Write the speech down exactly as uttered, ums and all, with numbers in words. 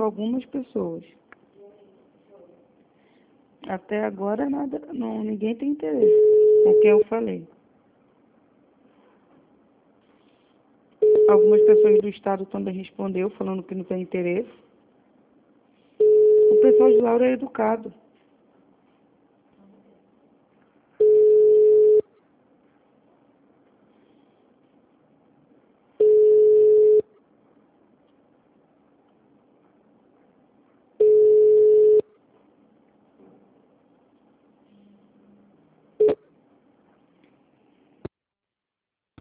com algumas pessoas. Até agora nada, não, ninguém tem interesse com quem eu falei. Algumas pessoas do estado também respondeu falando que não tem interesse. O pessoal de Laura é educado.